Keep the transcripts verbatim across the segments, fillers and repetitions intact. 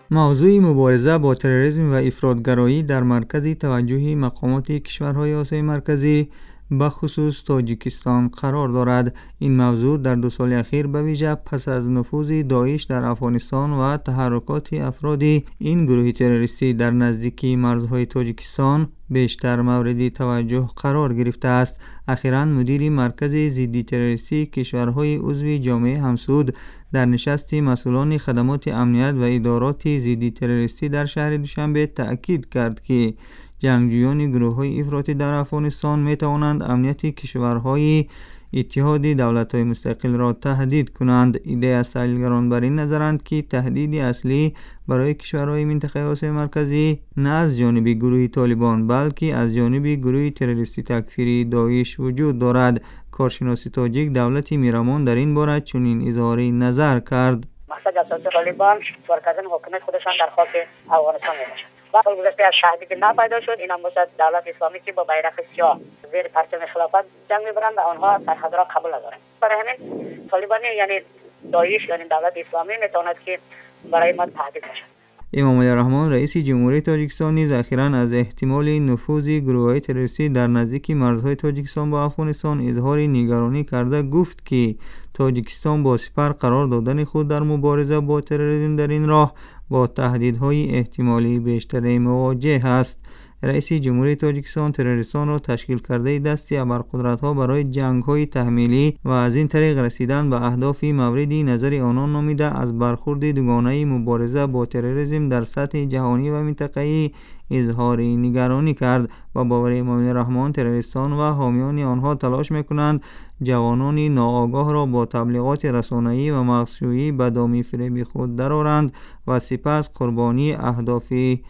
موضوع مبارزه با تروریسم و افراطگرایی در مرکز توجه مقامات کشورهای آسیای مرکزی به خصوص تاجیکستان قرار دارد. این موضوع در دو سال اخیر به ویژه پس از نفوذ داعش در افغانستان و تحرکات افراد این گروه تروریستی در نزدیکی مرزهای تاجیکستان بیشتر مورد توجه قرار گرفته است. اخیراً مدیر مرکز ضد تروریستی کشورهای عضو جامعه همسود در نشست مسئولان خدمات امنیت و ادارات ضد تروریستی در شهر دوشنبه تأکید کرد که جنگجویان گروه‌های افراطی در افغانستان می توانند امنیت کشورهای اتحاد دولت‌های مستقل را تهدید کنند. ایده از تحلیلگران بر این نظرند که تهدید اصلی برای کشورهای منطقه آسیای مرکزی نه از جانب گروه طالبان بلکه از جانب گروه تروریستی تکفیری داعش وجود دارد. کارشناس تاجیک دولت میرمان در این باره چنین اظهار نظر کرد. مقصد اساسی طالبان سوار کردن حکومت خودشان در خاک افغانستان میباشد. و سال گذشته از شهری که نپیدا شد، این هم باشد دولت اسلامی که با بیرق سیاه زیر پرچم خلافت جنگ میبرند و آنها سرحد را قبول ندارند. برای همین طالبانی یعنی داعش یعنی دولت اسلامی میتواند که برای ما تهدید باشد. امام علی رحمان رئیس جمهوری تاجیکستان نیز اخیراً از احتمال نفوذ گروه‌های تروریستی در نزدیک مرزهای تاجیکستان با افغانستان اظهار نگرانی کرده گفت که تاجیکستان با سپر قرار دادن خود در مبارزه با تروریسم در این راه با تهدیدهای احتمالی بیشتری مواجه است. رئیس جمهوری تاجیکستان تروریستان را تشکیل کرده دستی ابرقدرت‌ها برای جنگ‌های تحمیلی و از این طریق رسیدن به اهداف مورد نظر آنان نامیده از برخورد دوگانه مبارزه با تروریسم در سطح جهانی و منطقه‌ای اظهار نگرانی کرد و باور امام رحمان تروریستان و حامیان آنها تلاش می‌کنند جوانان ناآگاه را با تبلیغات رسانه‌ای و مغزشویی به دام فریب خود درآورند و سپس قربانی اهداف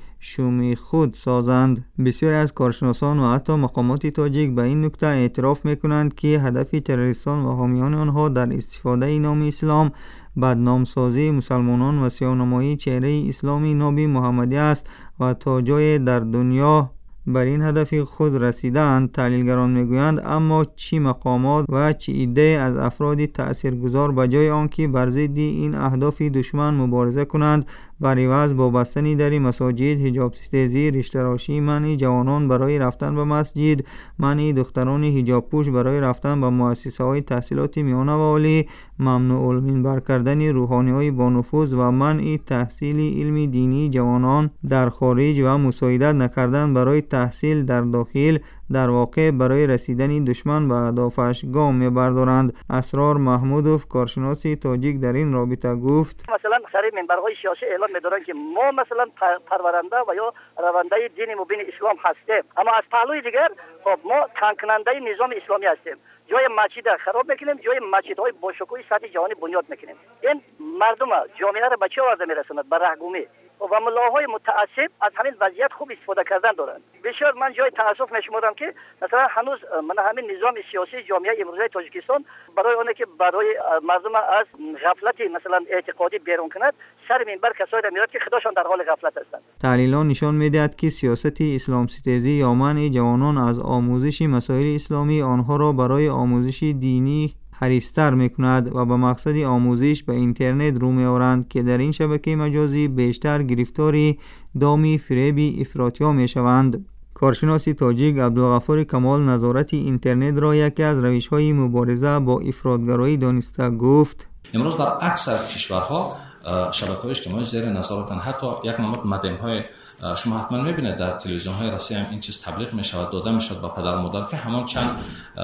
شوم خود سازند. بسیاری از کارشناسان و حتی مقامات تاجیک به این نکته اعتراف می‌کنند که هدف تروریستان و حامیان آنها در استفاده نام اسلام بدنامسازی مسلمانان و سیاه‌نمایی چهره اسلامی نبی محمدی است و تا جای در دنیا بر این هدف خود رسیدند. تحلیلگران میگویند اما چی مقامات و چی ایده از افراد تاثیرگذار به جای آنکه بر ضد این اهداف دشمن مبارزه کنند بر عوض با بستن در مساجد، حجاب ستیزی، رشته‌راشی، منع جوانان برای رفتن به مسجد، منع دختران حجاب پوش برای رفتن به مؤسسه‌های تحصیلات میانه و عالی، ممنوع المنبر کردن روحانی‌های با نفوذ و منع تحصیل علم دینی جوانان در خارج و مساعدت نکردن برای تحصیل در داخل در واقع برای رسیدن دشمن به اهدافش گام می‌بردارند. اسرار محمودوف کارشناس تاجیک در این رابطه گفت مثلا سر منبرهای سیاسی اعلام می‌دارند که ما مثلا پرورنده و یا رونده دین مبین اسلام هستیم، اما از پهلوی دیگر خب ما تنکننده نظام اسلامی هستیم. جای مسجد خراب میکنیم، جای مسجدهای با شکوه سطح جهانی بنیاد میکنیم. این مردم جامعه را به چه وضع میرساند؟ به رهگمی و ملاهای متعصب از همین وضعیت خوب استفاده کردن دارند. بسیار من جای تاسف نشمردم که مثلا هنوز من همین نظام سیاسی جامعه امروزی تاجیکستان برای اونه که برای مردم از غفلت مثلا اعتقادی بیرون کند سر منبر کسایی را میاد که خداشان در حال غفلت هستند. تحلیلان نشان میدهد که سیاست اسلام ستیزی یا منع جوانان از آموزش مسائل اسلامی آنها را برای آموزش دینی حریص‌تر می‌کند و به مقصد آموزش به اینترنت رو می‌آورند که در این شبکه مجازی بیشتر گرفتاری دامی فریبی افراطی‌ها می‌شوند. کارشناس تاجیک عبدالغفار کمال نظارت اینترنت را یکی از روش‌های مبارزه با افراطگرایی دانسته گفت امروز در اکثر کشورها شبکه‌های اجتماعی زیر نظارتن. حتی یک نماد مدام‌های شما حتما میبینید در تلویزیون های روسیه هم این چیز تبلیغ میشود، داده میشد به پدر مادر که همان چند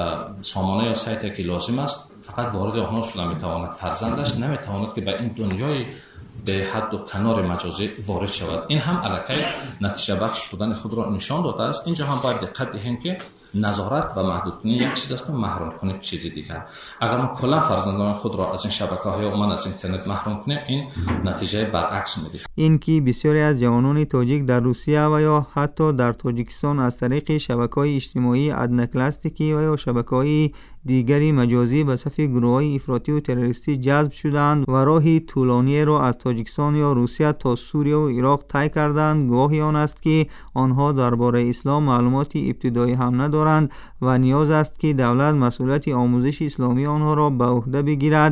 سامانه یا سایتی که لازم است فقط وارد آنها شده میتواند، فرزندش نمیتواند که به این دنیای به حد و کنار مجازی وارد شود. این هم الکی نتیجه بخش بودن خود را نشان داده است. اینجا هم باید دقت دهیم که نظارت و محدود کنی یک چیز است و محروم کنی چیزی دیگر. اگر ما کلا فرزندان خود را از این شبکه‌های عموما از اینترنت محروم کنیم این نتیجه برعکس میده. این که بسیاری از جوانان تاجیک در روسیه و یا حتی در تاجیکستان از طریق شبکه‌های اجتماعی ادنکلاستیکی و یا شبکه‌های دیگری مجازی به صف گروه‌های افراطی و تروریستی جذب شدند و راهی طولانی را از تاجیکستان یا روسیه تا سوریه و عراق طی کردند. گواهی آن است که آنها درباره اسلام معلومات ابتدایی هم ندارند و نیاز است که دولت مسئولیت آموزش اسلامی آنها را به عهده بگیرد تا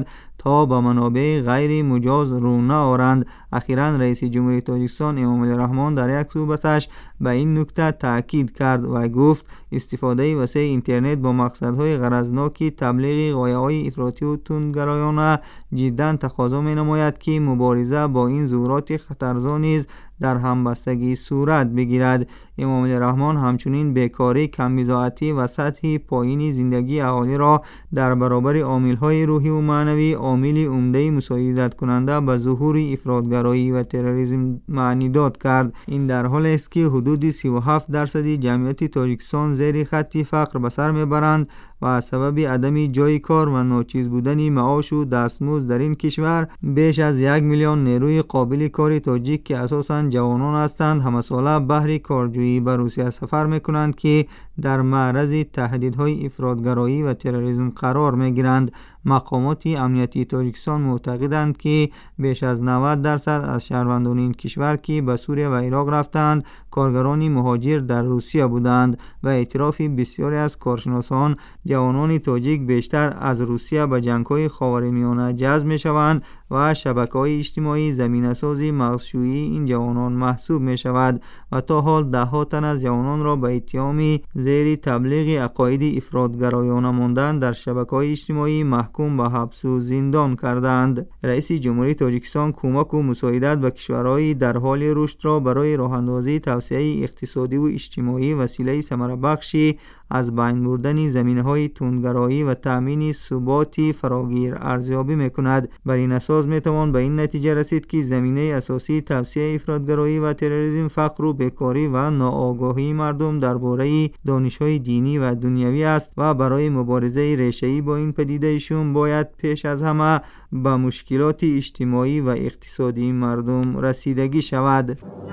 تا به منابع غیر مجاز رو نآورند. اخیراً رئیس جمهوری تاجیکستان امامعلی رحمان در یک صحبتش به این نکته تاکید کرد و گفت استفاده وسیع اینترنت با مقصدهای غرضناک تبلیغ غایه‌های افراطی و تندگرایانه جداً تقاضا می‌نماید که مبارزه با این ظهورات خطرزا نیز در همبستگی صورت بگیرد. امامعلی رحمان همچنین بیکاری، کم‌بضاعتی و سطح پایین زندگی اهالی را در برابر عامل‌های روحی و معنوی عامل عمده مساعدت کننده به ظهور افراطگرایی و تروریسم معنی داد کرد. این در حالی است که حدود سی و هفت درصد جمعیت تاجیکستان زیر خط فقر به سر میبرند و از سبب عدم جای کار و ناچیز بودن معاش و دستمزد در این کشور بیش از یک میلیون نیروی قابل کار تاجیک که اساساً جوانان هستند همه ساله بهر کارجویی به روسیه سفر میکنند که در معرض تهدیدهای افراطگرایی و تروریسم قرار میگیرند. مقامات امنیتی تاجیکستان معتقدند که بیش از نود درصد از شهروندان این کشور که به سوریه و عراق رفتند کارگران مهاجر در روسیه بودند و اعتراف بسیاری از کارشناسان جوانان تاجیک بیشتر از روسیه به جنگ‌های خاورمیانه جذب می‌شوند و شبکه‌های اجتماعی زمینه‌سازی مغزشویی این جوانان محسوب می‌شود و تا حال ده‌ها تن از جوانان را به اتهام زیر تبلیغ عقاید افراطگرایانه ماندن در شبکه‌های اجتماعی محکوم به حبس و زندان کردند. رئیس جمهوری تاجیکستان کمک و مساعدت به کشورهای در حال رشد را برای راه‌اندازی توسعه اقتصادی و اجتماعی وسیله ثمره بخشی از بین بردن زمینه‌های تندگرایی و تأمین ثبات فراگیر ارزیابی می‌کند. بر این اساس می‌توان به این نتیجه رسید که زمینه اساسی توسعه افراطگرایی و تروریسم فقر و بیکاری و ناآگاهی مردم درباره دانش‌های دینی و دنیوی است و برای مبارزه ریشه‌ای با این پدیده‌شون باید پیش از همه به مشکلات اجتماعی و اقتصادی مردم رسیدگی شود.